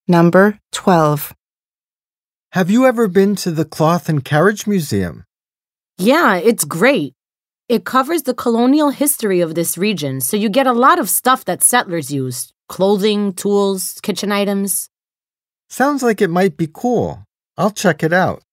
Number 12. Have you ever been to the Cloth and Carriage Museum? Yeah, it's great. It covers the colonial history of this region, so you get a lot of stuff that settlers used. Clothing, tools, kitchen items. Sounds like it might be cool. I'll check it out.